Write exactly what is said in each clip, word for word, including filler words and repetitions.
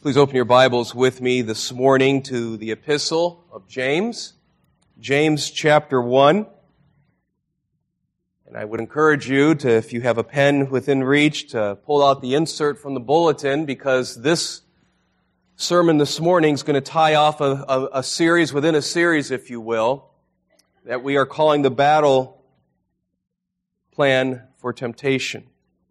Please open your Bibles with me this morning to the Epistle of James, James chapter one. And I would encourage you to, if you have a pen within reach, to pull out the insert from the bulletin, because this sermon this morning is going to tie off a, a, a series within a series, if you will, that we are calling the Battle Plan for Temptation.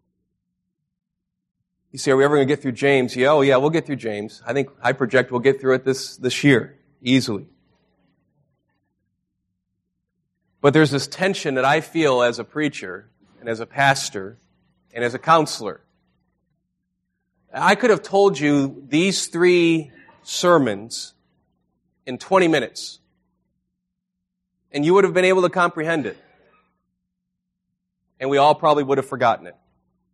You say, are we ever going to get through James? Yeah, oh yeah, we'll get through James. I think, I project we'll get through it this, this year, easily. But there's this tension that I feel as a preacher, and as a pastor, and as a counselor. I could have told you these three sermons in twenty minutes, and you would have been able to comprehend it. And we all probably would have forgotten it.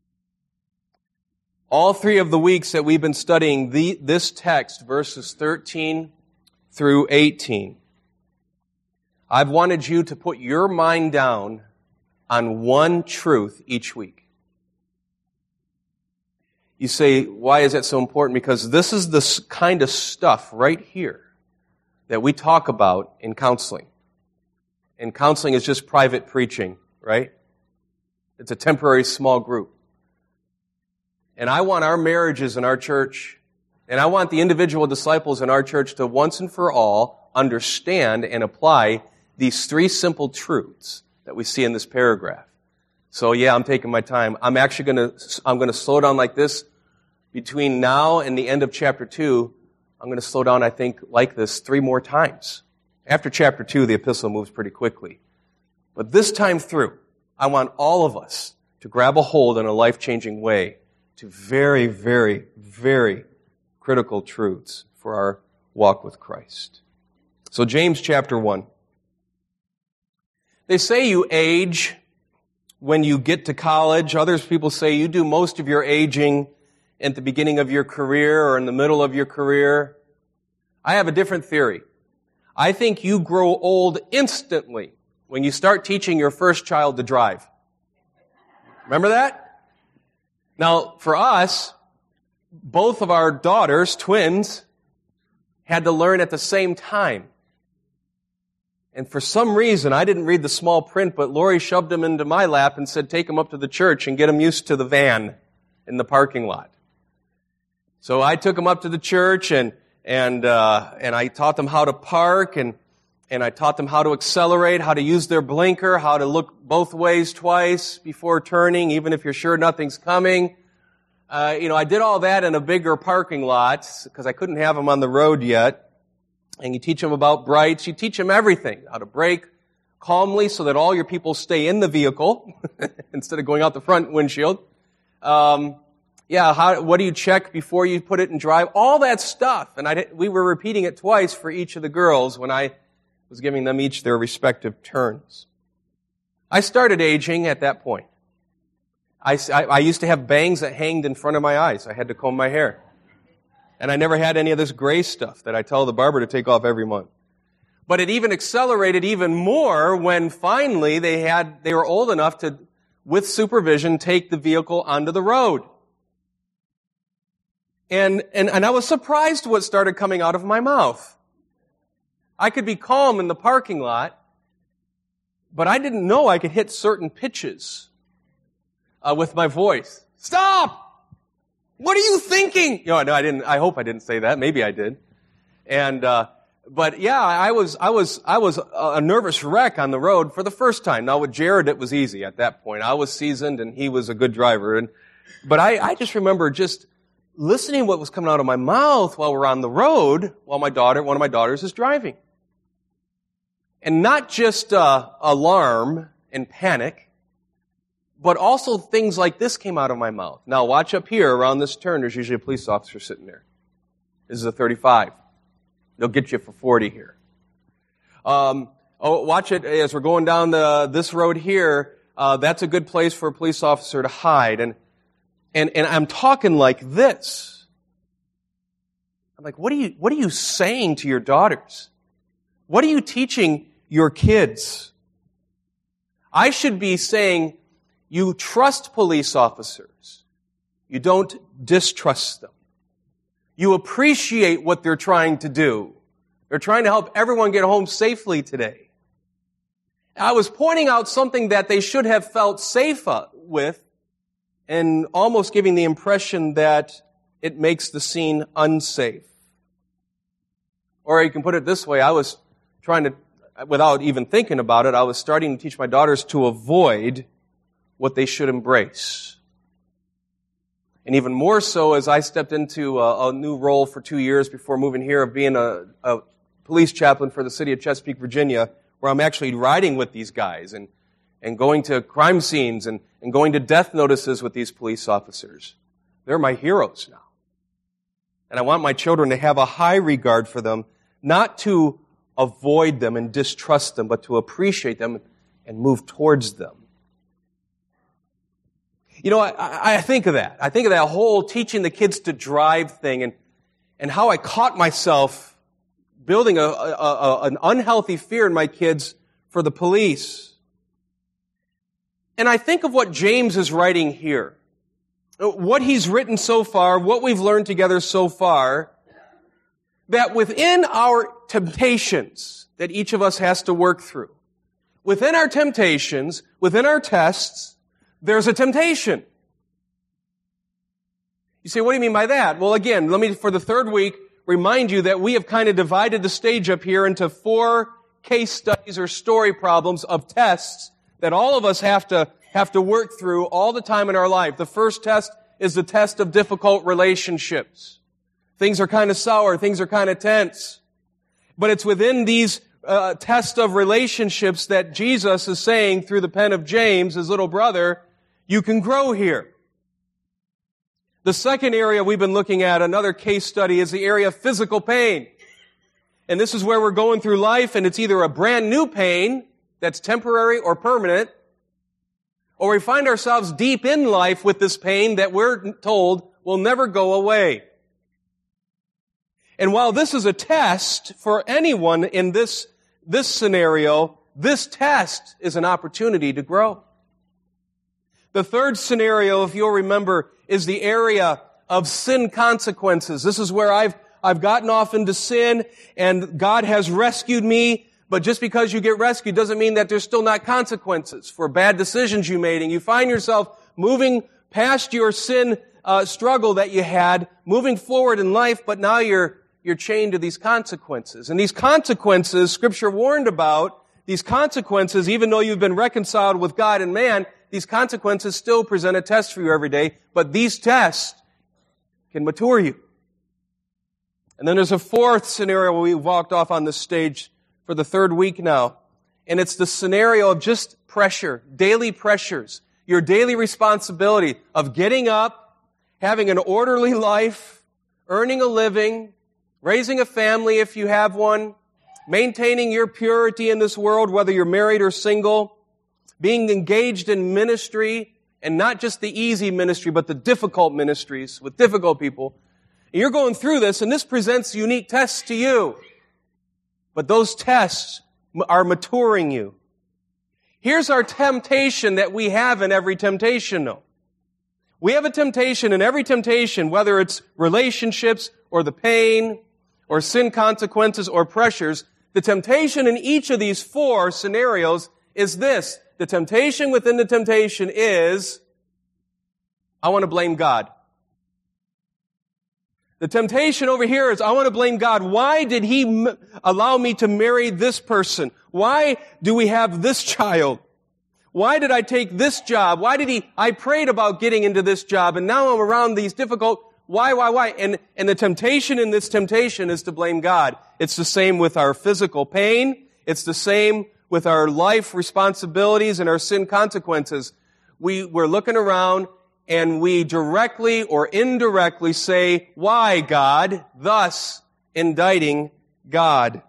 All three of the weeks that we've been studying the, this text, verses thirteen through eighteen, I've wanted you to put your mind down on one truth each week. You say, why is that so important? Because this is the kind of stuff right here that we talk about in counseling. And counseling is just private preaching, right? It's a temporary small group. And I want our marriages in our church, and I want the individual disciples in our church to once and for all understand and apply these three simple truths that we see in this paragraph. So yeah, I'm taking my time. I'm actually going to, I'm going to slow down like this. Between now and the end of chapter two, I'm going to slow down, I think, like this three more times. After chapter two, the epistle moves pretty quickly. But this time through, I want all of us to grab a hold in a life-changing way to very, very, very critical truths for our walk with Christ. So James chapter one. They say you age when you get to college. Others people say you do most of your aging at the beginning of your career or in the middle of your career. I have a different theory. I think you grow old instantly when you start teaching your first child to drive. Remember that? Now, for us, both of our daughters, twins, had to learn at the same time. And for some reason, I didn't read the small print, but Lori shoved them into my lap and said, take them up to the church and get them used to the van in the parking lot. So I took them up to the church, and and uh, and I taught them how to park, and and I taught them how to accelerate, how to use their blinker, how to look both ways twice before turning, even if you're sure nothing's coming. Uh, you know, I did all that in a bigger parking lot because I couldn't have them on the road yet. And you teach them about brights. You teach them everything, how to brake calmly so that all your people stay in the vehicle instead of going out the front windshield. Um, yeah, how, what do you check before you put it in drive? All that stuff. And I, we were repeating it twice for each of the girls when I was giving them each their respective turns. I started aging at that point. I, I, I used to have bangs that hanged in front of my eyes. I had to comb my hair. And I never had any of this gray stuff that I tell the barber to take off every month. But it even accelerated even more when finally they had, they were old enough to, with supervision, take the vehicle onto the road. And, and, and I was surprised what started coming out of my mouth. I could be calm in the parking lot, but I didn't know I could hit certain pitches uh, with my voice. Stop! What are you thinking? No, no, I didn't. I hope I didn't say that. Maybe I did. And uh, but yeah, I was, I was, I was a nervous wreck on the road for the first time. Now with Jared, it was easy at that point. I was seasoned, and he was a good driver. And but I, I just remember just listening to what was coming out of my mouth while we're on the road, while my daughter, one of my daughters, is driving. And not just uh, alarm and panic, but also things like this came out of my mouth. Now watch up here around this turn. There's usually a police officer sitting there. This is a thirty-five. They'll get you for forty here. Um, oh, watch it as we're going down the, this road here. Uh, that's a good place for a police officer to hide. And and and I'm talking like this. I'm like, what are you what are you saying to your daughters? What are you teaching your kids? I should be saying, you trust police officers. You don't distrust them. You appreciate what they're trying to do. They're trying to help everyone get home safely today. I was pointing out something that they should have felt safe with and almost giving the impression that it makes the scene unsafe. Or you can put it this way, I was trying to, without even thinking about it, I was starting to teach my daughters to avoid what they should embrace. And even more so as I stepped into a, a new role for two years before moving here of being a, a police chaplain for the city of Chesapeake, Virginia, where I'm actually riding with these guys and, and going to crime scenes and, and going to death notices with these police officers. They're my heroes now. And I want my children to have a high regard for them, not to avoid them and distrust them, but to appreciate them and move towards them. You know, I, I think of that. I think of that whole teaching the kids to drive thing and, and how I caught myself building a, a, a, an unhealthy fear in my kids for the police. And I think of what James is writing here. What he's written so far, what we've learned together so far, that within our temptations that each of us has to work through, within our temptations, within our tests, there's a temptation. You say, what do you mean by that? Well, again, let me, for the third week, remind you that we have kind of divided the stage up here into four case studies or story problems of tests that all of us have to have to work through all the time in our life. The first test is the test of difficult relationships. Things are kind of sour, things are kind of tense. But it's within these uh, tests of relationships that Jesus is saying through the pen of James, his little brother, you can grow here. The second area we've been looking at, another case study, is the area of physical pain. And this is where we're going through life, and it's either a brand new pain that's temporary or permanent, or we find ourselves deep in life with this pain that we're told will never go away. And while this is a test for anyone in this, this scenario, this test is an opportunity to grow. The third scenario, if you'll remember, is the area of sin consequences. This is where I've, I've gotten off into sin and God has rescued me. But just because you get rescued doesn't mean that there's still not consequences for bad decisions you made. And you find yourself moving past your sin uh, struggle that you had, moving forward in life, but now you're you're chained to these consequences. And these consequences, Scripture warned about, these consequences, even though you've been reconciled with God and man, these consequences still present a test for you every day. But these tests can mature you. And then there's a fourth scenario where we walked off on this stage for the third week now. And it's the scenario of just pressure, daily pressures, your daily responsibility of getting up, having an orderly life, earning a living, raising a family if you have one, maintaining your purity in this world, whether you're married or single, being engaged in ministry, and not just the easy ministry, but the difficult ministries with difficult people. And you're going through this, and this presents unique tests to you. But those tests are maturing you. Here's our temptation that we have in every temptation, though. We have a temptation in every temptation, whether it's relationships or the pain or sin consequences or pressures. The temptation in each of these four scenarios is this. The temptation within the temptation is, I want to blame God. The temptation over here is, I want to blame God. Why did He m- allow me to marry this person? Why do we have this child? Why did I take this job? Why did He, I prayed about getting into this job, and now I'm around these difficult, why, why, why? And, and the temptation in this temptation is to blame God. It's the same with our physical pain. It's the same with our life responsibilities and our sin consequences. We, we're looking around, and we directly or indirectly say, why, God? Thus, indicting God.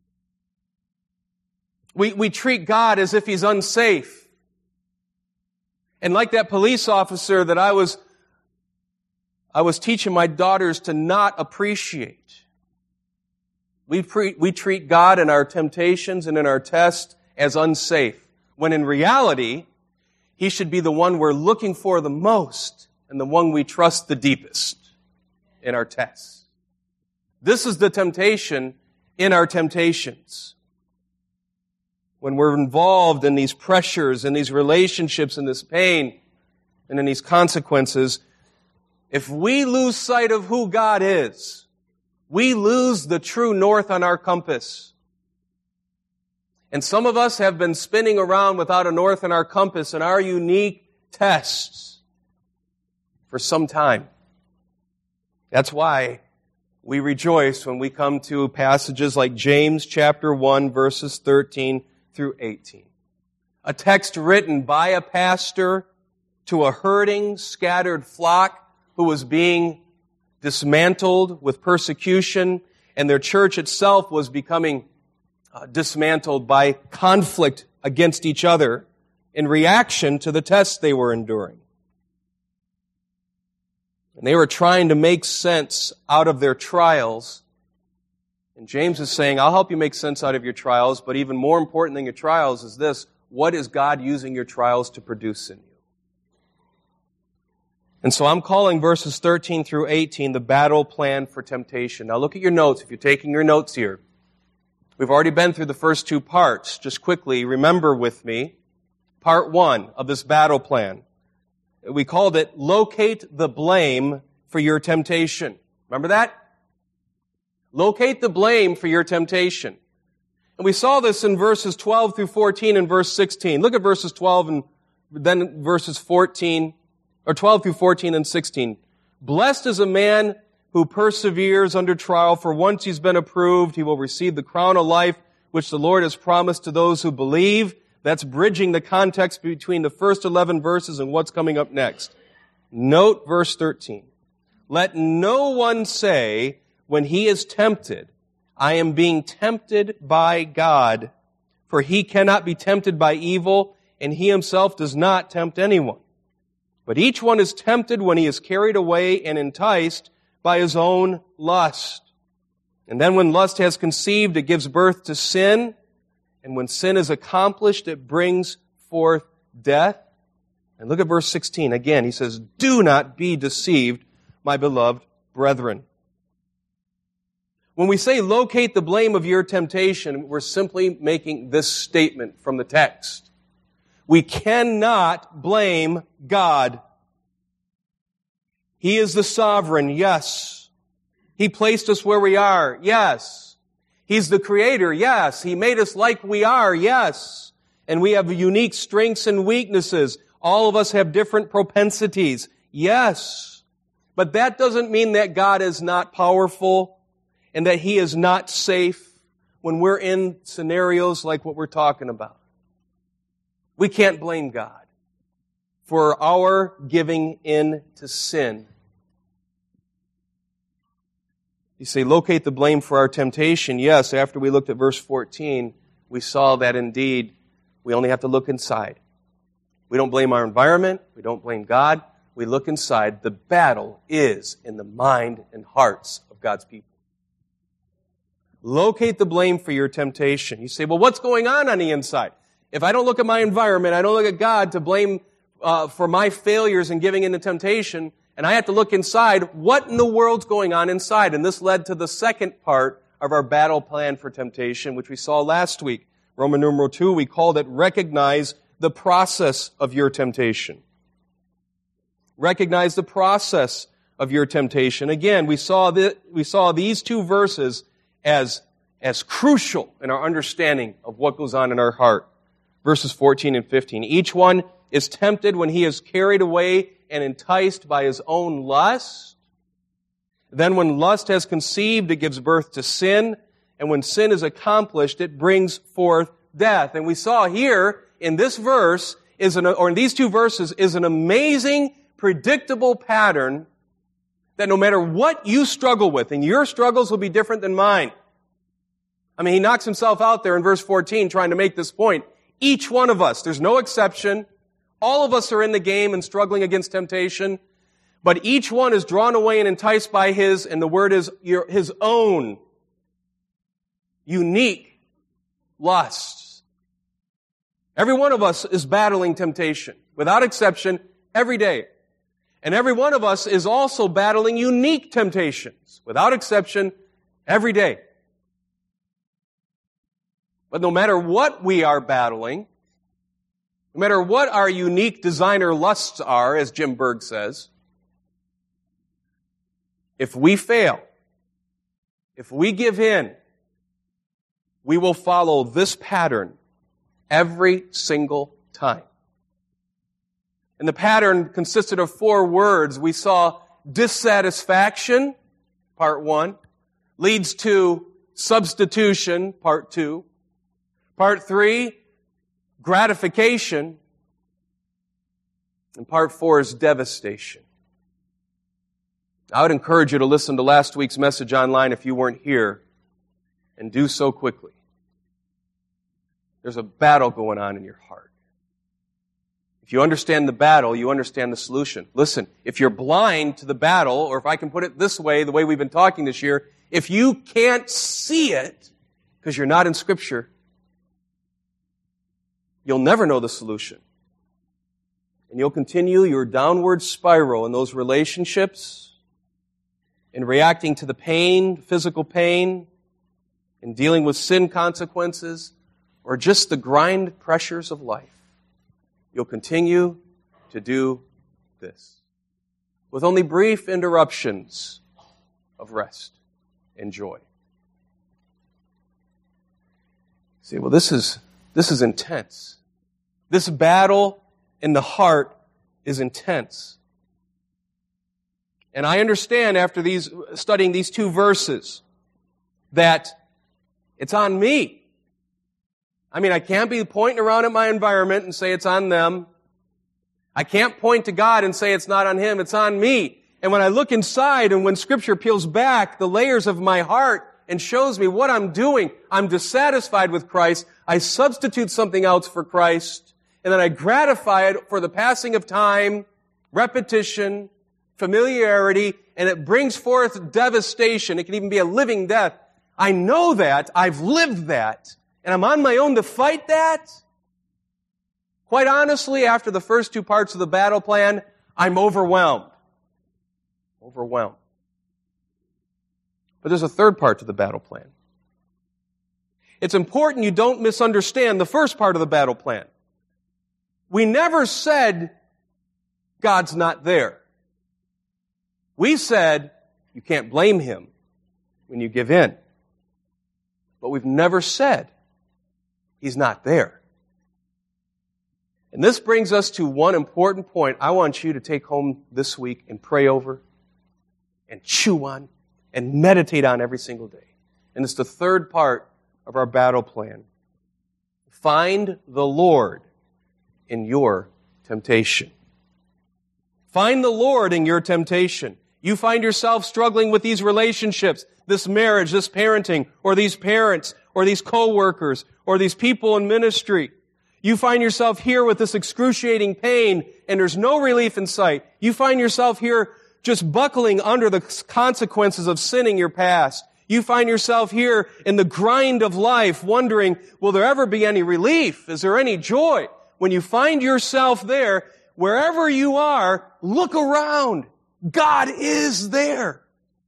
We, we treat God as if He's unsafe. And like that police officer that I was, I was teaching my daughters to not appreciate. We, pre, we treat God in our temptations and in our tests as unsafe, when in reality, He should be the one we're looking for the most and the one we trust the deepest in our tests. This is the temptation in our temptations. When we're involved in these pressures, in these relationships, in this pain, and in these consequences, if we lose sight of who God is, we lose the true north on our compass. And some of us have been spinning around without a north on our compass in our unique tests for some time. That's why we rejoice when we come to passages like James chapter one, verses thirteen through eighteen. A text written by a pastor to a hurting, scattered flock who was being dismantled with persecution, and their church itself was becoming uh, dismantled by conflict against each other in reaction to the tests they were enduring. And they were trying to make sense out of their trials. And James is saying, I'll help you make sense out of your trials, but even more important than your trials is this: what is God using your trials to produce in you? And so I'm calling verses thirteen through eighteen the battle plan for temptation. Now look at your notes, if you're taking your notes here. We've already been through the first two parts. Just quickly, remember with me, part one of this battle plan. We called it, Locate the Blame for Your Temptation. Remember that? Locate the blame for your temptation. And we saw this in verses twelve through fourteen and verse sixteen. Look at verses twelve and then verses fourteen, or twelve through fourteen and sixteen. Blessed is a man who perseveres under trial, for once he's been approved, he will receive the crown of life which the Lord has promised to those who believe. That's bridging the context between the first eleven verses and what's coming up next. Note verse thirteen. Let no one say when he is tempted, I am being tempted by God, for he cannot be tempted by evil, and he himself does not tempt anyone. But each one is tempted when he is carried away and enticed by his own lust. And then when lust has conceived, it gives birth to sin. And when sin is accomplished, it brings forth death. And look at verse sixteen. Again, he says, do not be deceived, my beloved brethren. When we say locate the blame of your temptation, we're simply making this statement from the text. We cannot blame God. He is the sovereign, yes. He placed us where we are, yes. He's the creator, yes. He made us like we are, yes. And we have unique strengths and weaknesses. All of us have different propensities, yes. But that doesn't mean that God is not powerful and that He is not safe when we're in scenarios like what we're talking about. We can't blame God for our giving in to sin. You say, locate the blame for our temptation. Yes, after we looked at verse fourteen, we saw that indeed we only have to look inside. We don't blame our environment. We don't blame God. We look inside. The battle is in the mind and hearts of God's people. Locate the blame for your temptation. You say, well, what's going on on the inside? If I don't look at my environment, I don't look at God to blame uh, for my failures in giving in to temptation, and I have to look inside, what in the world's going on inside? And this led to the second part of our battle plan for temptation, which we saw last week. Roman numeral two, we called it recognize the process of your temptation. Recognize the process of your temptation. Again, we saw the, we saw these two verses as, as crucial in our understanding of what goes on in our heart. Verses fourteen and fifteen. Each one is tempted when he is carried away and enticed by his own lust. Then when lust has conceived, it gives birth to sin. And when sin is accomplished, it brings forth death. And we saw here in this verse, is an, or in these two verses, is an amazing, predictable pattern that no matter what you struggle with, and your struggles will be different than mine. I mean, he knocks himself out there in verse fourteen trying to make this point. Each one of us, there's no exception. All of us are in the game and struggling against temptation. But each one is drawn away and enticed by his, and the word is your, his own unique lusts. Every one of us is battling temptation, without exception, every day. And every one of us is also battling unique temptations, without exception, Every day. But no matter what we are battling, no matter what our unique designer lusts are, as Jim Berg says, if we fail, if we give in, we will follow this pattern every single time. And the pattern consisted of four words. We saw dissatisfaction, part one, leads to substitution, part two. Part three, gratification. And part four is devastation. I would encourage you to listen to last week's message online if you weren't here, and do so quickly. There's a battle going on in your heart. If you understand the battle, you understand the solution. Listen, if you're blind to the battle, or if I can put it this way, the way we've been talking this year, if you can't see it because you're not in Scripture, you'll never know the solution. And you'll continue your downward spiral in those relationships, in reacting to the pain, physical pain, in dealing with sin consequences, or just the grind pressures of life. You'll continue to do this with only brief interruptions of rest and joy. See, well, this is this is intense. This battle in the heart is intense. And I understand after these studying these two verses that it's on me. I mean, I can't be pointing around at my environment and say it's on them. I can't point to God and say it's not on Him, it's on me. And when I look inside and when Scripture peels back the layers of my heart and shows me what I'm doing, I'm dissatisfied with Christ, I substitute something else for Christ, and then I gratify it for the passing of time, repetition, familiarity, and it brings forth devastation. It can even be a living death. I know that. I've lived that. And I'm on my own to fight that? Quite honestly, after the first two parts of the battle plan, I'm overwhelmed. Overwhelmed. But there's a third part to the battle plan. It's important you don't misunderstand the first part of the battle plan. We never said God's not there. We said you can't blame Him when you give in. But we've never said He's not there. And this brings us to one important point I want you to take home this week and pray over and chew on and meditate on every single day. And it's the third part of our battle plan. Find the Lord in your temptation. Find the Lord in your temptation. You find yourself struggling with these relationships, this marriage, this parenting, or these parents, or these co-workers, or these people in ministry. You find yourself here with this excruciating pain, and there's no relief in sight. You find yourself here just buckling under the consequences of sinning your past. You find yourself here in the grind of life, wondering, will there ever be any relief? Is there any joy? When you find yourself there, wherever you are, look around. God is there.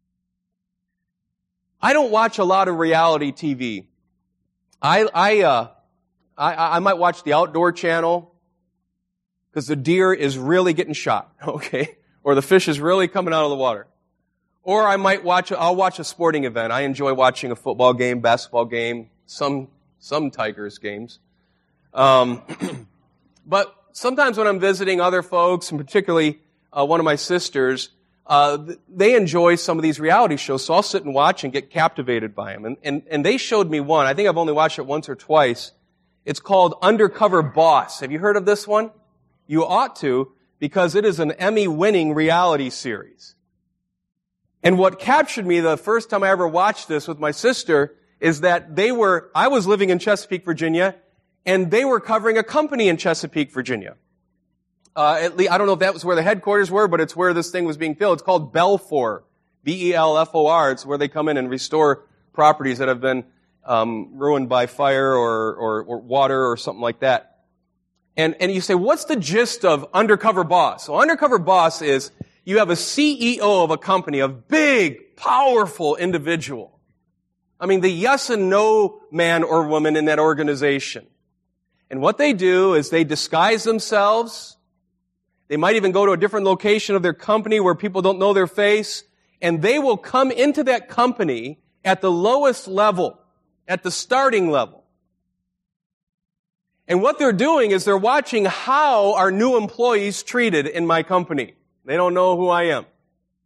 I don't watch a lot of reality T V. I I uh I, I might watch the Outdoor Channel because the deer is really getting shot, okay, or the fish is really coming out of the water. Or I might watch. I'll watch a sporting event. I enjoy watching a football game, basketball game, some some Tigers games. Um, but sometimes when I'm visiting other folks, and particularly uh, one of my sisters, uh, they enjoy some of these reality shows. So I'll sit and watch and get captivated by them. And, and and they showed me one. I think I've only watched it once or twice. It's called Undercover Boss. Have you heard of this one? You ought to, because it is an Emmy-winning reality series. And what captured me the first time I ever watched this with my sister is that they were, I was living in Chesapeake, Virginia, and they were covering a company in Chesapeake, Virginia. Uh, at least, I don't know if that was where the headquarters were, but it's where this thing was being filmed. It's called Belfor. B E L F O R. It's where they come in and restore properties that have been um, ruined by fire or, or, or water or something like that. And, and you say, what's the gist of Undercover Boss? So Undercover Boss is, you have a C E O of a company, a big, powerful individual. I mean, the yes and no man or woman in that organization. And what they do is they disguise themselves. They might even go to a different location of their company where people don't know their face. And they will come into that company at the lowest level, at the starting level. And what they're doing is they're watching how are new employees treated in my company. They don't know who I am.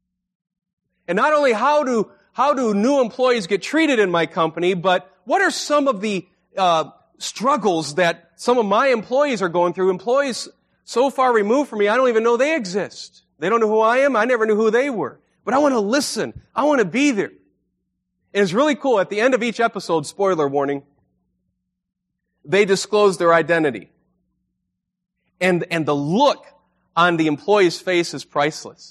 And not only how do how do new employees get treated in my company, but what are some of the uh, struggles that some of my employees are going through? Employees so far removed from me, I don't even know they exist. They don't know who I am. I never knew who they were. But I want to listen. I want to be there. And it's really cool. At the end of each episode, spoiler warning, they disclose their identity. And, and the look on the employee's face is priceless.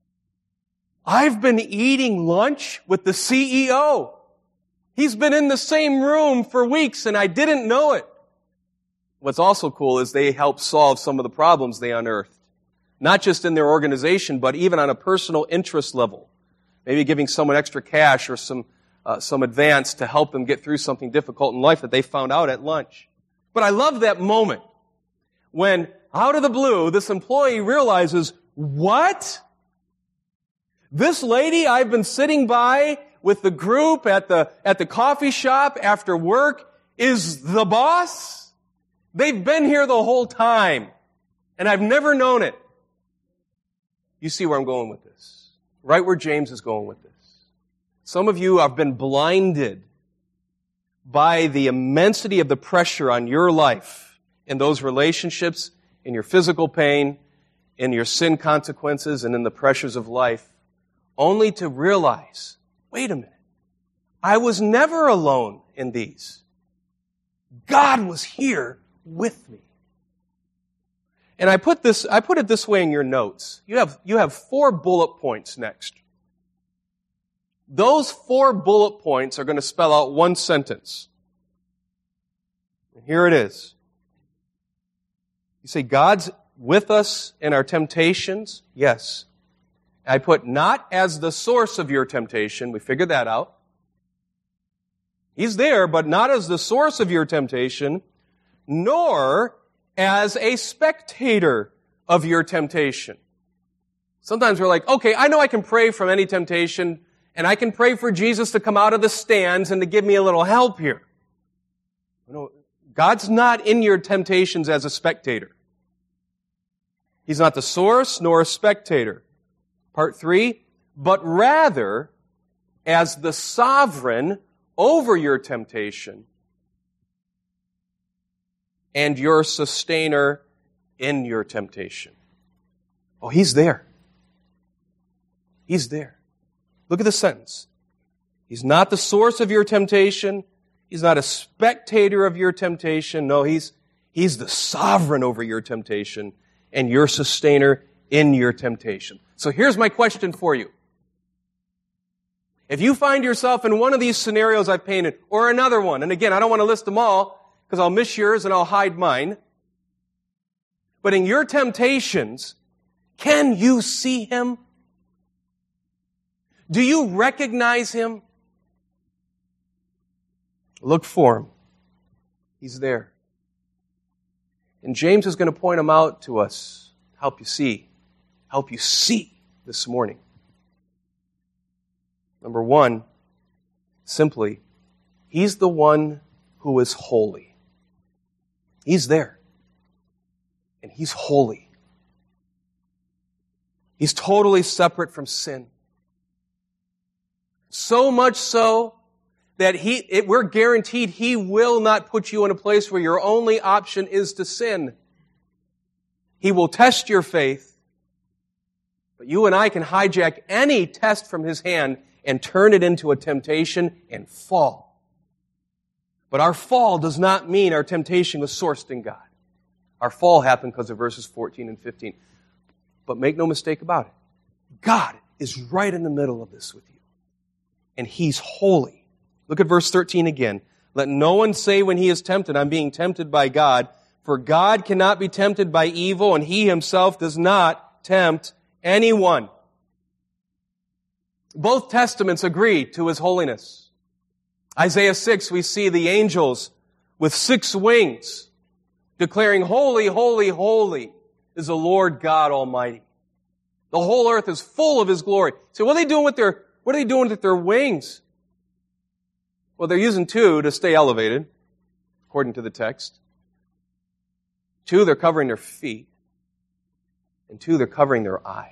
I've been eating lunch with the C E O. He's been in the same room for weeks and I didn't know it. What's also cool is they help solve some of the problems they unearthed. Not just in their organization, but even on a personal interest level. Maybe giving someone extra cash or some uh, some advance to help them get through something difficult in life that they found out at lunch. But I love that moment when, out of the blue, this employee realizes, what? This lady I've been sitting by with the group at the at the coffee shop after work is the boss? They've been here the whole time, and I've never known it. You see where I'm going with this. Right where James is going with this. Some of you have been blinded by the immensity of the pressure on your life in those relationships, in your physical pain, in your sin consequences, and in the pressures of life, only to realize, wait a minute, I was never alone in these. God was here with me. And I put this, I put it this way in your notes. You have, you have four bullet points next. Those four bullet points are going to spell out one sentence. And here it is. You say, God's with us in our temptations? Yes. I put not as the source of your temptation. We figured that out. He's there, but not as the source of your temptation, nor as a spectator of your temptation. Sometimes we're like, okay, I know I can pray from any temptation, and I can pray for Jesus to come out of the stands and to give me a little help here. No, God's not in your temptations as a spectator. He's not the source nor a spectator. Part three, but rather as the sovereign over your temptation and your sustainer in your temptation. Oh, He's there. He's there. Look at the sentence. He's not the source of your temptation. He's not a spectator of your temptation. No, He's, He's the sovereign over your temptation and your sustainer in your temptation. So here's my question for you. If you find yourself in one of these scenarios I've painted, or another one, and again, I don't want to list them all, because I'll miss yours and I'll hide mine, but in your temptations, can you see Him? Do you recognize Him? Look for Him. He's there. And James is going to point Him out to us, help you see, help you see this morning. Number one, simply, He's the one who is holy. He's there. And He's holy. He's totally separate from sin. So much so that he, it, we're guaranteed He will not put you in a place where your only option is to sin. He will test your faith, but you and I can hijack any test from His hand and turn it into a temptation and fall. But our fall does not mean our temptation was sourced in God. Our fall happened because of verses fourteen and fifteen. But make no mistake about it. God is right in the middle of this with you. And He's holy. Look at verse thirteen again. Let no one say when he is tempted, I'm being tempted by God. For God cannot be tempted by evil, and He Himself does not tempt anyone. Both Testaments agree to His holiness. Isaiah six, we see the angels with six wings declaring, "Holy, holy, holy is the Lord God Almighty." The whole earth is full of His glory. So what are they doing with their, what are they doing with their wings? Well, they're using two to stay elevated, according to the text. Two, they're covering their feet. And two, they're covering their eyes.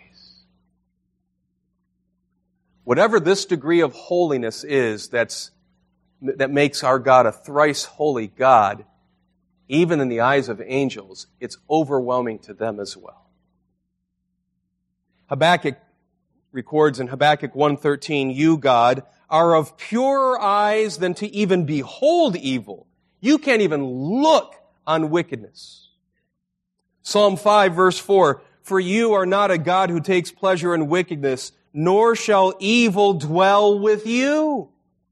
Whatever this degree of holiness is that's, that makes our God a thrice holy God, even in the eyes of angels, it's overwhelming to them as well. Habakkuk records in Habakkuk one thirteen, "You, God, are of purer eyes than to even behold evil." You can't even look on wickedness. Psalm five verse four, "For you are not a God who takes pleasure in wickedness, nor shall evil dwell with you."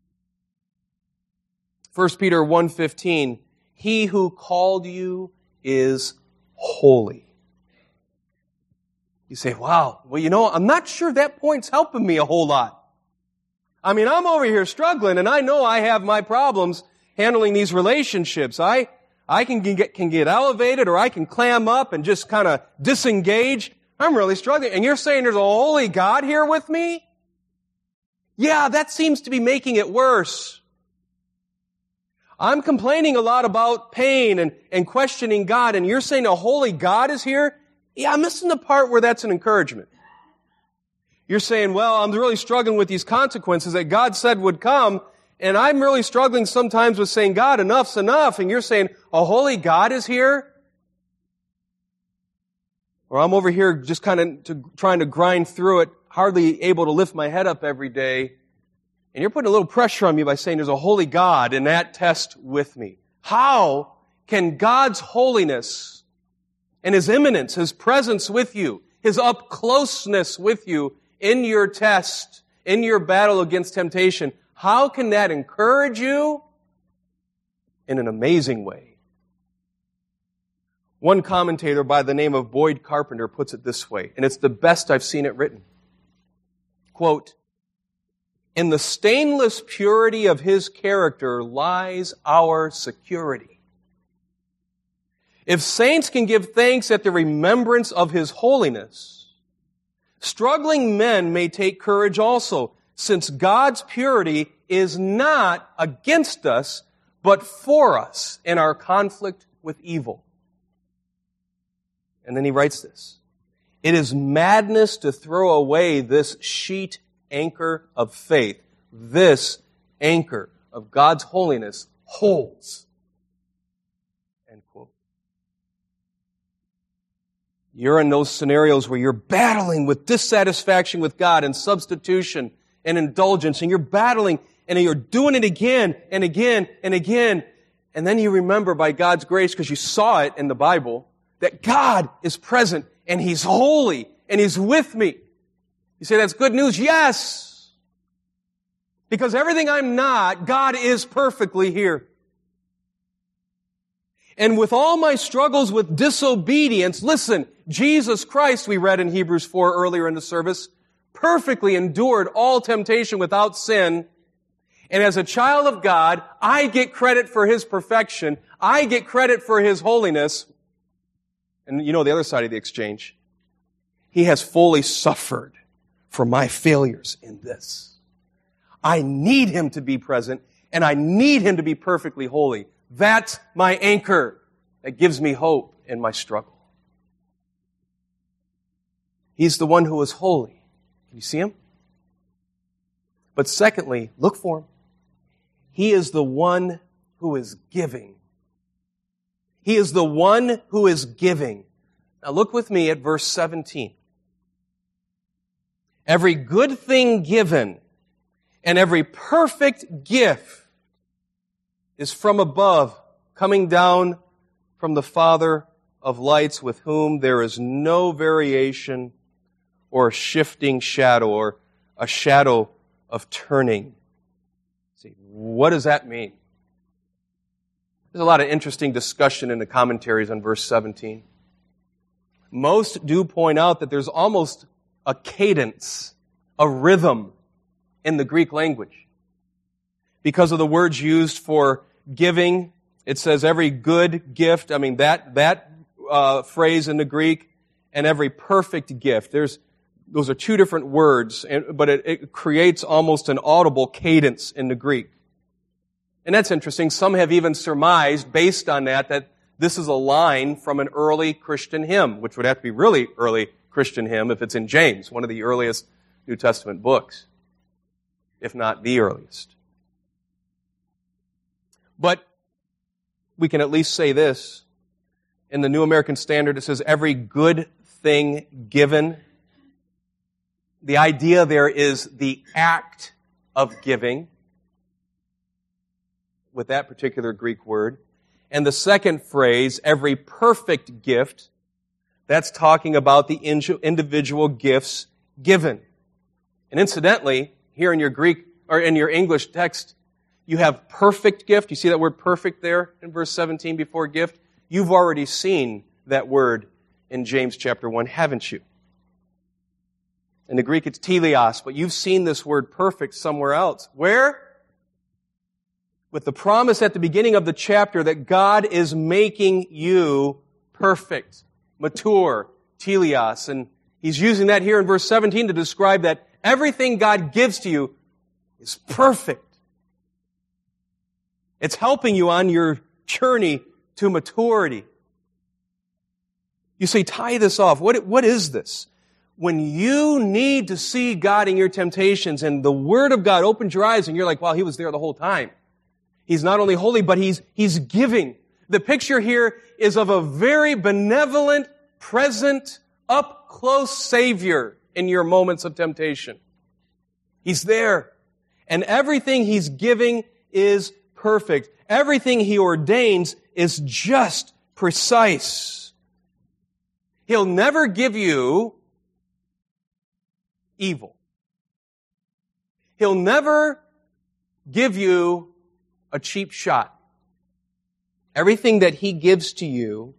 First Peter one fifteen, "He who called you is holy." You say, wow, well, you know, I'm not sure that point's helping me a whole lot. I mean, I'm over here struggling, and I know I have my problems handling these relationships. I I can get, can get elevated, or I can clam up and just kind of disengage. I'm really struggling. And you're saying there's a holy God here with me? Yeah, that seems to be making it worse. I'm complaining a lot about pain and, and questioning God, and you're saying a holy God is here? Yeah, I'm missing the part where that's an encouragement. You're saying, well, I'm really struggling with these consequences that God said would come, and I'm really struggling sometimes with saying, God, enough's enough, and you're saying, a holy God is here? Or I'm over here just kind of to, trying to grind through it, hardly able to lift my head up every day, and you're putting a little pressure on me by saying there's a holy God in that test with me. How can God's holiness and His immanence, His presence with you, His up-closeness with you in your test, in your battle against temptation, how can that encourage you? In an amazing way. One commentator by the name of Boyd Carpenter puts it this way, and it's the best I've seen it written. Quote, "In the stainless purity of His character lies our security. If saints can give thanks at the remembrance of His holiness, struggling men may take courage also, since God's purity is not against us, but for us in our conflict with evil." And then he writes this, "It is madness to throw away this sheet anchor of faith. This anchor of God's holiness holds." End quote. You're in those scenarios where you're battling with dissatisfaction with God and substitution and indulgence, and you're battling and you're doing it again and again and again. And then you remember by God's grace, because you saw it in the Bible, that God is present and He's holy and He's with me. You say, that's good news? Yes! Because everything I'm not, God is perfectly here. And with all my struggles with disobedience, listen, Jesus Christ, we read in Hebrews four earlier in the service, perfectly endured all temptation without sin. And as a child of God, I get credit for His perfection. I get credit for His holiness. And you know the other side of the exchange. He has fully suffered for my failures in this. I need Him to be present, and I need Him to be perfectly holy. That's my anchor that gives me hope in my struggle. He's the one who is holy. Can you see Him? But secondly, look for Him. He is the one who is giving. He is the one who is giving. Now look with me at verse seventeen. "Every good thing given and every perfect gift is from above, coming down from the Father of lights, with whom there is no variation or a shifting shadow or a shadow of turning." See, what does that mean? There's a lot of interesting discussion in the commentaries on verse seventeen. Most do point out that there's almost a cadence, a rhythm in the Greek language. because of the words used for giving. It says every good gift. I mean, that that uh, phrase in the Greek, and every perfect gift. There's those are two different words, but it, it creates almost an audible cadence in the Greek. And that's interesting. Some have even surmised, based on that, that this is a line from an early Christian hymn, which would have to be really early Christian hymn if it's in James, one of the earliest New Testament books, if not the earliest. But we can at least say this. In the New American Standard, it says, every good thing given. The idea there is the act of giving, with that particular Greek word. And the second phrase, every perfect gift, that's talking about the individual gifts given. And incidentally, here in your Greek, or in your English text, you have perfect gift. You see that word perfect there in verse seventeen before gift? You've already seen that word in James chapter one, haven't you? In the Greek, it's teleos, but you've seen this word perfect somewhere else. Where? With the promise at the beginning of the chapter that God is making you perfect, mature, teleos. And he's using that here in verse seventeen to describe that everything God gives to you is perfect. It's helping you on your journey to maturity. You say, tie this off. What, what is this? When you need to see God in your temptations and the Word of God opens your eyes and you're like, wow, He was there the whole time. He's not only holy, but He's, He's giving. The picture here is of a very benevolent, present, up-close Savior in your moments of temptation. He's there. And everything He's giving is perfect. Everything He ordains is just precise. He'll never give you evil. He'll never give you a cheap shot. Everything that He gives to you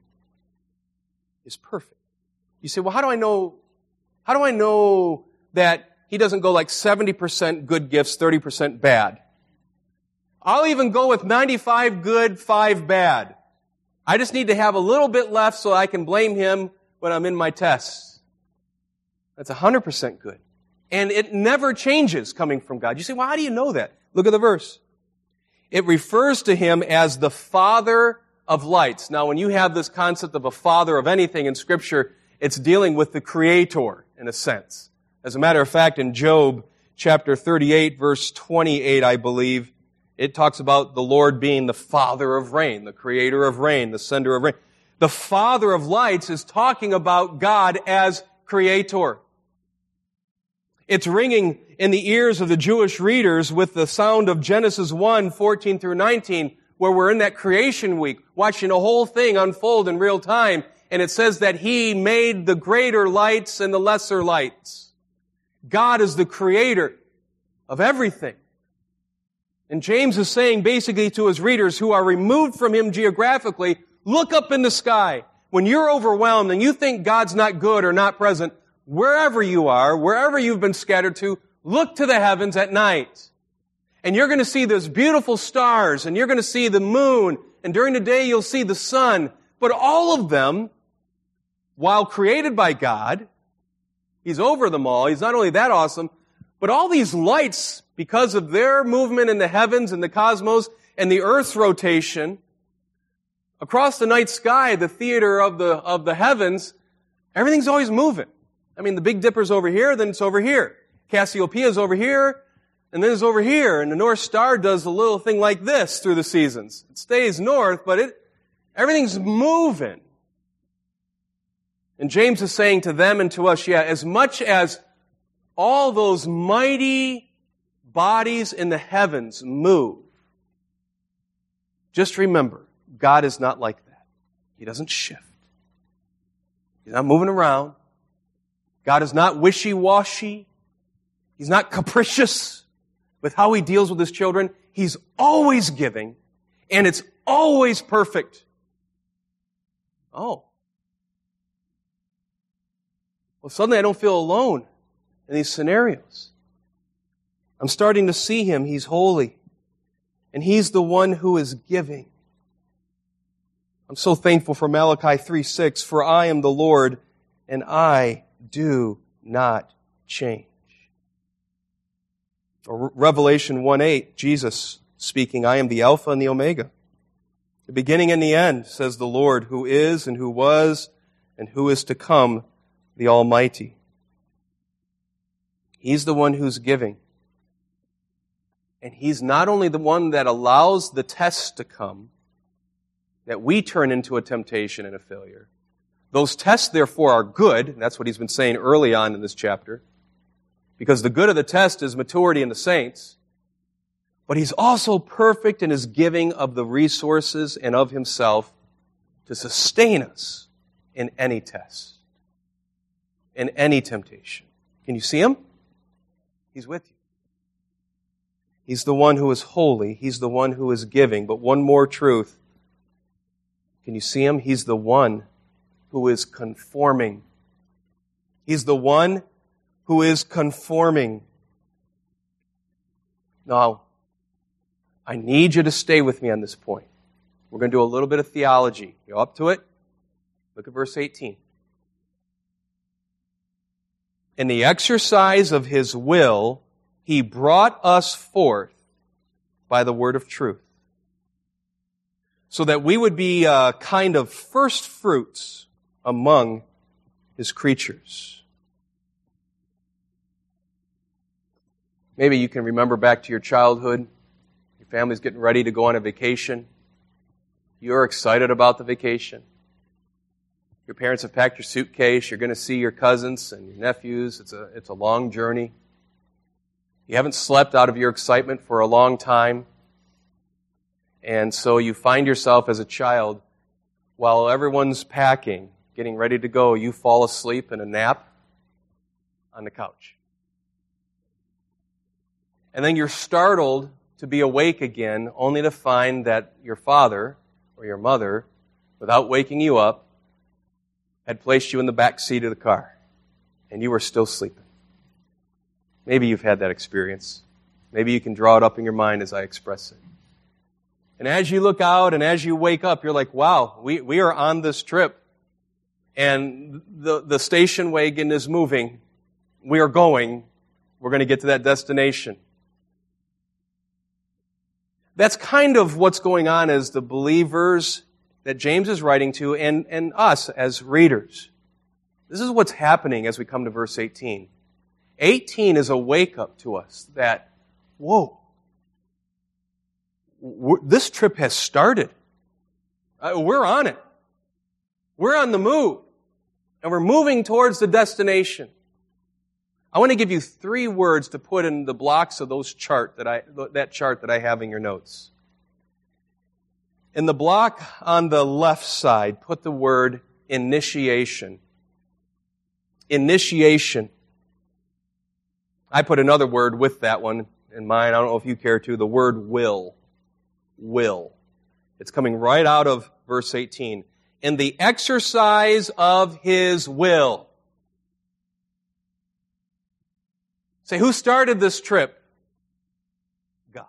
is perfect. You say, well, how do I know, how do I know that He doesn't go like seventy percent good gifts, thirty percent bad? I'll even go with ninety-five good, five bad. I just need to have a little bit left so I can blame Him when I'm in my tests. That's one hundred percent good. And it never changes coming from God. You say, well, how do you know that? Look at the verse. It refers to Him as the Father of lights. Now, when you have this concept of a father of anything in Scripture, it's dealing with the Creator, in a sense. As a matter of fact, in Job chapter thirty-eight, verse twenty-eight, I believe, it talks about the Lord being the Father of rain, the Creator of rain, the sender of rain. The Father of lights is talking about God as Creator. It's ringing in the ears of the Jewish readers with the sound of Genesis one, fourteen through nineteen, where we're in that creation week, watching a whole thing unfold in real time, and it says that He made the greater lights and the lesser lights. God is the Creator of everything. And James is saying basically to his readers who are removed from Him geographically, look up in the sky. When you're overwhelmed and you think God's not good or not present, wherever you are, wherever you've been scattered to, look to the heavens at night. And you're going to see those beautiful stars, and you're going to see the moon, and during the day you'll see the sun. But all of them, while created by God, He's over them all. He's not only that awesome, but all these lights, because of their movement in the heavens and the cosmos and the earth's rotation, across the night sky, the theater of the, of the heavens, everything's always moving. I mean, the Big Dipper's over here, then it's over here. Cassiopeia's over here, and then it's over here. And the North Star does a little thing like this through the seasons. It stays north, but it, everything's moving. And James is saying to them and to us, yeah, as much as all those mighty bodies in the heavens move, just remember, God is not like that. He doesn't shift. He's not moving around. God is not wishy-washy. He's not capricious with how He deals with His children. He's always giving, and it's always perfect. Oh. Well, suddenly I don't feel alone in these scenarios. I'm starting to see Him. He's holy. And He's the one who is giving. I'm so thankful for Malachi three six, for I am the Lord, and I do not change. Or Revelation one eight, Jesus speaking, I am the Alpha and the Omega, the beginning and the end, says the Lord, who is and who was and who is to come, the Almighty. He's the one who's giving. And He's not only the one that allows the tests to come, that we turn into a temptation and a failure. Those tests, therefore, are good. And that's what He's been saying early on in this chapter. Because the good of the test is maturity in the saints. But He's also perfect in His giving of the resources and of Himself to sustain us in any test, in any temptation. Can you see Him? He's with you. He's the one who is holy. He's the one who is giving. But one more truth. Can you see Him? He's the one who is conforming. He's the one who is conforming. Now, I need you to stay with me on this point. We're going to do a little bit of theology. You up to it? Look at verse eighteen. In the exercise of His will, He brought us forth by the word of truth, so that we would be a kind of first fruits among His creatures. Maybe you can remember back to your childhood. Your family's getting ready to go on a vacation. You're excited about the vacation. Your parents have packed your suitcase. You're going to see your cousins and your nephews. It's a, it's a long journey. You haven't slept out of your excitement for a long time. And so you find yourself as a child, while everyone's packing, getting ready to go, you fall asleep in a nap on the couch. And then you're startled to be awake again, only to find that your father or your mother, without waking you up, had placed you in the back seat of the car, and you were still sleeping. Maybe you've had that experience. Maybe you can draw it up in your mind as I express it. And as you look out and as you wake up, you're like, wow, we, we are on this trip, and the, the station wagon is moving. We are going. We're going to get to that destination. That's kind of what's going on as the believers that James is writing to, and, and us as readers. This is what's happening as we come to verse eighteen. eighteen is a wake-up to us that, whoa, this trip has started. We're on it. We're on the move. And we're moving towards the destination. I want to give you three words to put in the blocks of those chart that I that chart that I have in your notes. In the block on the left side, put the word initiation. Initiation. I put another word with that one in mine. I don't know if you care to. The word will. Will. It's coming right out of verse eighteen. In the exercise of His will. Say, who started this trip? God.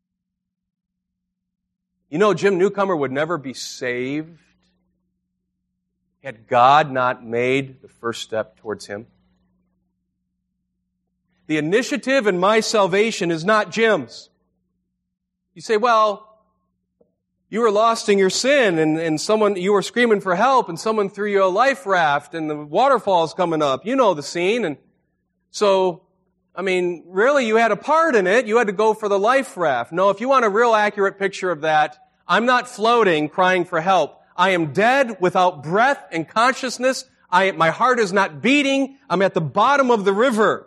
You know, Jim Newcomer would never be saved had God not made the first step towards him. The initiative in my salvation is not Jim's. You say, well, you were lost in your sin and, and someone, you were screaming for help and someone threw you a life raft and the waterfall's coming up. You know the scene. And so, I mean, really, you had a part in it. You had to go for the life raft. No, if you want a real accurate picture of that, I'm not floating, crying for help. I am dead without breath and consciousness. I, my heart is not beating. I'm at the bottom of the river.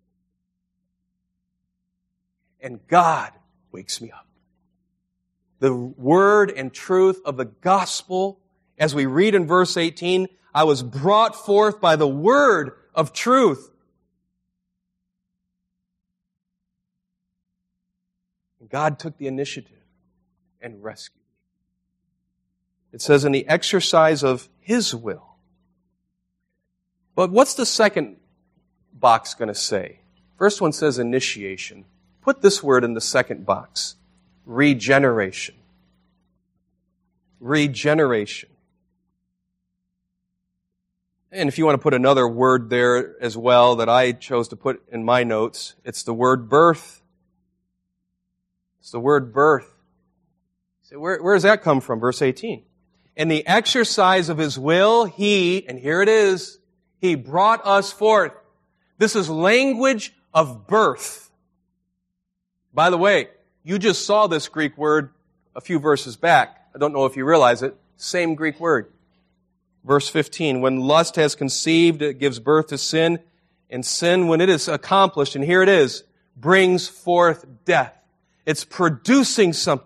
And God wakes me up. The word and truth of the gospel, as we read in verse eighteen, I was brought forth by the word of truth. God took the initiative and rescued me. It says in the exercise of His will. But what's the second box going to say? First one says initiation. Put this word in the second box. regeneration. Regeneration. And if you want to put another word there as well that I chose to put in my notes, it's the word birth. It's the word birth. So where, where does that come from? Verse eighteen. In the exercise of His will, He, and here it is, He brought us forth. This is language of birth. By the way, you just saw this Greek word a few verses back. I don't know if you realize it. Same Greek word. Verse fifteen, when lust has conceived, it gives birth to sin, and sin, when it is accomplished, and here it is, brings forth death. It's producing something.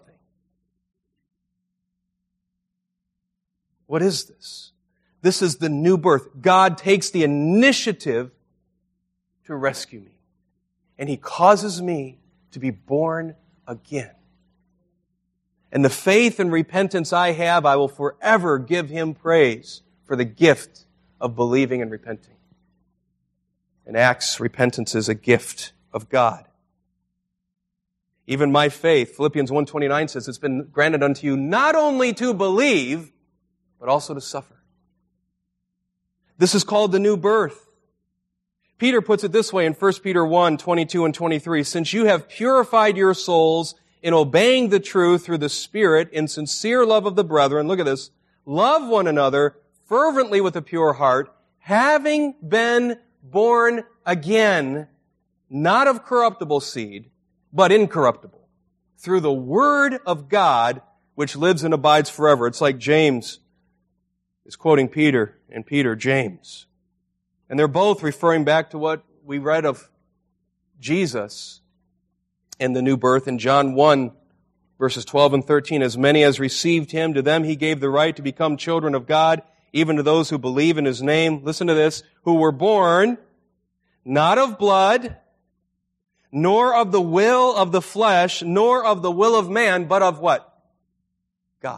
What is this? This is the new birth. God takes the initiative to rescue me, and He causes me to be born again. And the faith and repentance I have, I will forever give Him praise for the gift of believing and repenting. In Acts, repentance is a gift of God. Even my faith, Philippians one twenty-nine says, it's been granted unto you not only to believe, but also to suffer. This is called the new birth. Peter puts it this way in First Peter one twenty-two and twenty-three, since you have purified your souls in obeying the truth through the Spirit in sincere love of the brethren, look at this, love one another fervently with a pure heart, having been born again, not of corruptible seed, but incorruptible, through the Word of God, which lives and abides forever. It's like James is quoting Peter, and Peter, James. And they're both referring back to what we read of Jesus and the new birth in John one, verses twelve and thirteen. As many as received Him, to them He gave the right to become children of God, even to those who believe in His name, listen to this, who were born not of blood, nor of the will of the flesh, nor of the will of man, but of what? God.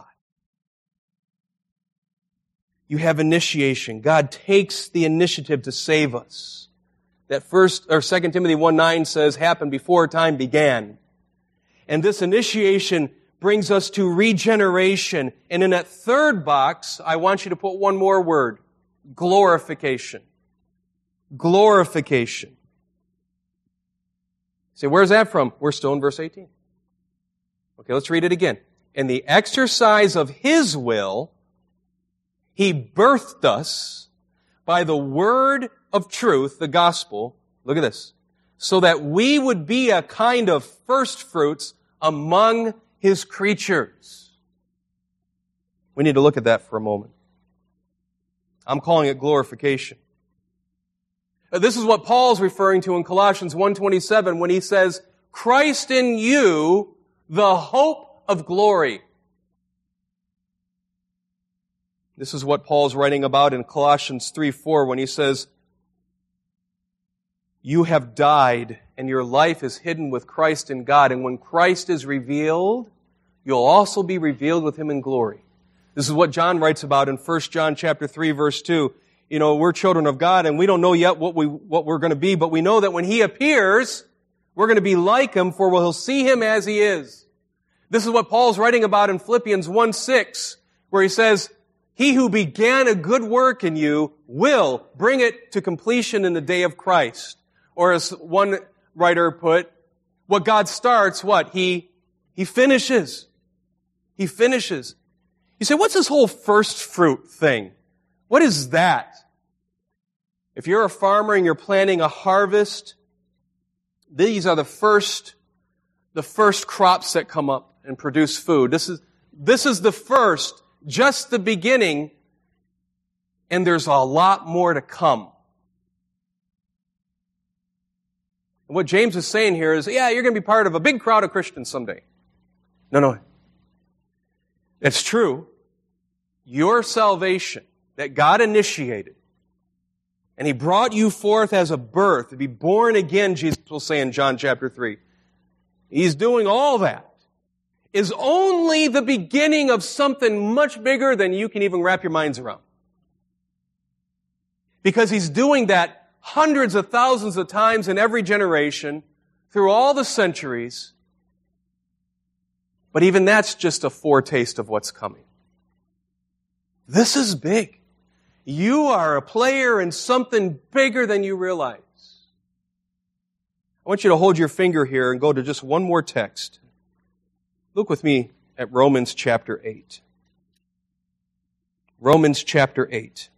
You have initiation. God takes the initiative to save us. That first, or Second Timothy one nine says, happened before time began. And this initiation brings us to regeneration. And in that third box, I want you to put one more word. Glorification. Glorification. Say, where's that from? We're still in verse eighteen. Okay, let's read it again. In the exercise of His will, He birthed us by the word of truth, the gospel. Look at this. So that we would be a kind of first fruits among His creatures. We need to look at that for a moment. I'm calling it glorification. This is what Paul's referring to in Colossians one twenty-seven when he says, Christ in you, the hope of glory. This is what Paul's writing about in Colossians three four when he says, you have died and your life is hidden with Christ in God. And when Christ is revealed, you'll also be revealed with Him in glory. This is what John writes about in First John chapter three, verse two. You know, we're children of God and we don't know yet what, we, what we're going to be, but we know that when He appears, we're going to be like Him, for we'll see Him as He is. This is what Paul's writing about in Philippians one six, where he says, He who began a good work in you will bring it to completion in the day of Christ. Or as one writer put, what God starts, what? He, he finishes. He finishes. You say, what's this whole first fruit thing? What is that? If you're a farmer and you're planting a harvest, these are the first, the first crops that come up and produce food. This is, this is the first, just the beginning, and there's a lot more to come. And what James is saying here is, yeah, you're going to be part of a big crowd of Christians someday. No, no. It's true. Your salvation that God initiated, and He brought you forth as a birth, to be born again, Jesus will say in John chapter three. He's doing all that. Is only the beginning of something much bigger than you can even wrap your minds around. Because He's doing that hundreds of thousands of times in every generation, through all the centuries. But even that's just a foretaste of what's coming. This is big. You are a player in something bigger than you realize. I want you to hold your finger here and go to just one more text. Look with me at Romans chapter eight. Romans chapter eight.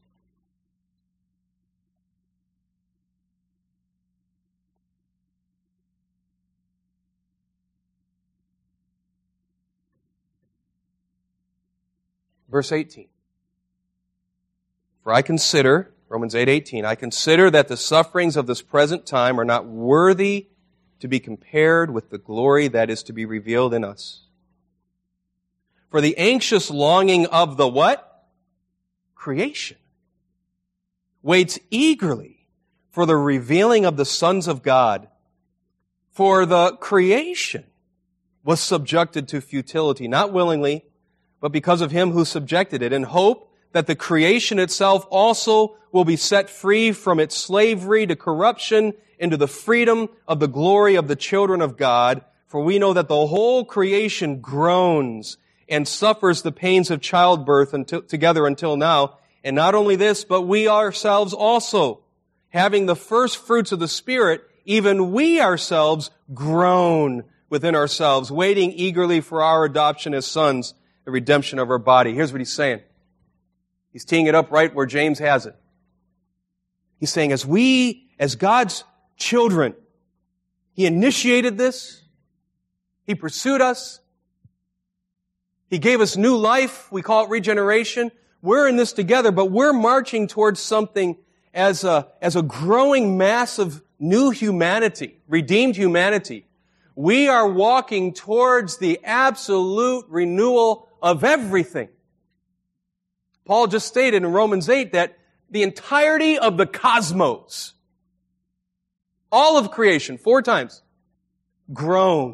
Verse eighteen. For I consider, Romans eight eighteen, I consider that the sufferings of this present time are not worthy to be compared with the glory that is to be revealed in us. For the anxious longing of the what? Creation waits eagerly for the revealing of the sons of God. For the creation was subjected to futility, not willingly, but because of him who subjected it, in hope that the creation itself also will be set free from its slavery to corruption into the freedom of the glory of the children of God. For we know that the whole creation groans and suffers the pains of childbirth until, together until now. And not only this, but we ourselves also, having the first fruits of the Spirit, even we ourselves groan within ourselves, waiting eagerly for our adoption as sons, the redemption of our body. Here's what he's saying. He's teeing it up right where James has it. He's saying, as we, as God's children, He initiated this. He pursued us. He gave us new life. We call it regeneration. We're in this together, but we're marching towards something as a, as a growing mass of new humanity, redeemed humanity. We are walking towards the absolute renewal of everything. Paul just stated in Romans eight that the entirety of the cosmos, all of creation, four times, groans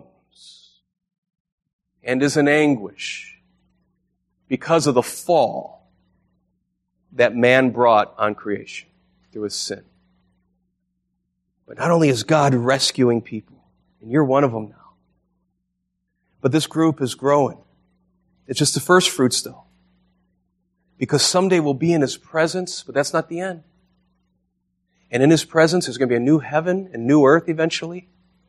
and is in anguish because of the fall that man brought on creation through his sin. But not only is God rescuing people, and you're one of them now, but this group is growing. It's just the first fruits, though. Because someday we'll be in His presence, but that's not the end. And in His presence, there's going to be a new heaven and new earth eventually.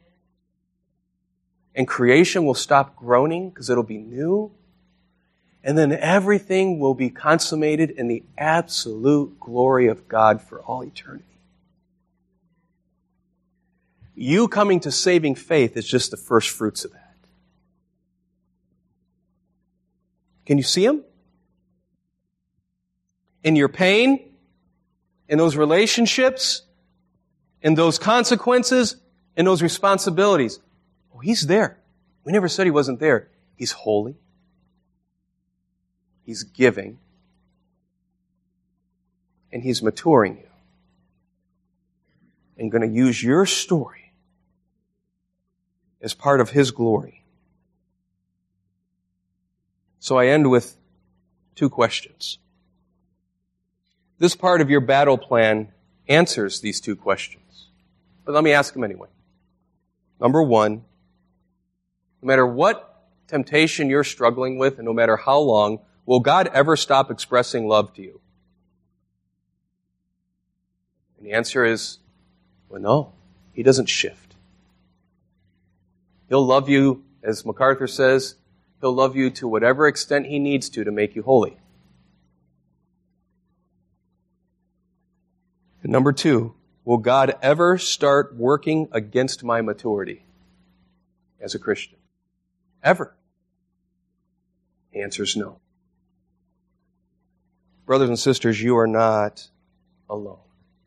And creation will stop groaning because it'll be new. And then everything will be consummated in the absolute glory of God for all eternity. You coming to saving faith is just the first fruits of that. Can you see them? In your pain, in those relationships, in those consequences, in those responsibilities. Oh, He's there. We never said He wasn't there. He's holy. He's giving. And He's maturing you. And going to use your story as part of His glory. So I end with two questions. This part of your battle plan answers these two questions. But let me ask them anyway. Number one, no matter what temptation you're struggling with, and no matter how long, will God ever stop expressing love to you? And the answer is, well, no. He doesn't shift. He'll love you, as MacArthur says, He'll love you to whatever extent He needs to to make you holy. And number two, will God ever start working against my maturity as a Christian? Ever? The answer is no. Brothers and sisters, you are not alone.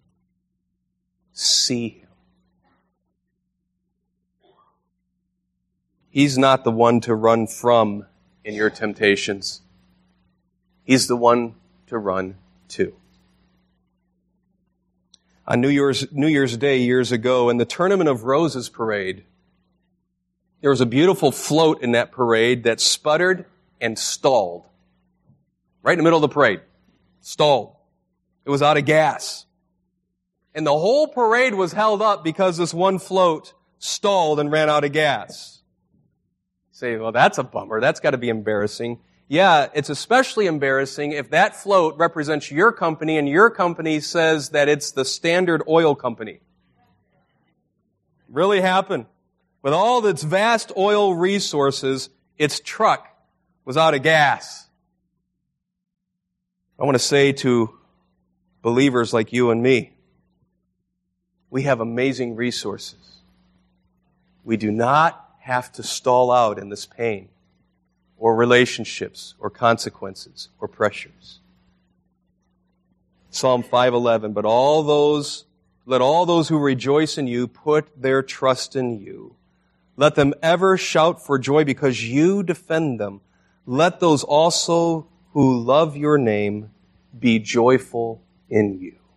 See Him. He's not the one to run from in your temptations. He's the one to run to. On New Year's, New Year's Day years ago, in the Tournament of Roses parade, there was a beautiful float in that parade that sputtered and stalled. Right in the middle of the parade. Stalled. It was out of gas. And the whole parade was held up because this one float stalled and ran out of gas. Say, well, that's a bummer. That's got to be embarrassing. Yeah, it's especially embarrassing if that float represents your company and your company says that it's the Standard Oil Company. Really happened. With all its vast oil resources, its truck was out of gas. I want to say to believers like you and me, we have amazing resources. We do not have to stall out in this pain or relationships or consequences or pressures. Psalm five eleven, but all those, let all those who rejoice in you put their trust in you. Let them ever shout for joy because you defend them. Let those also who love your name be joyful in you.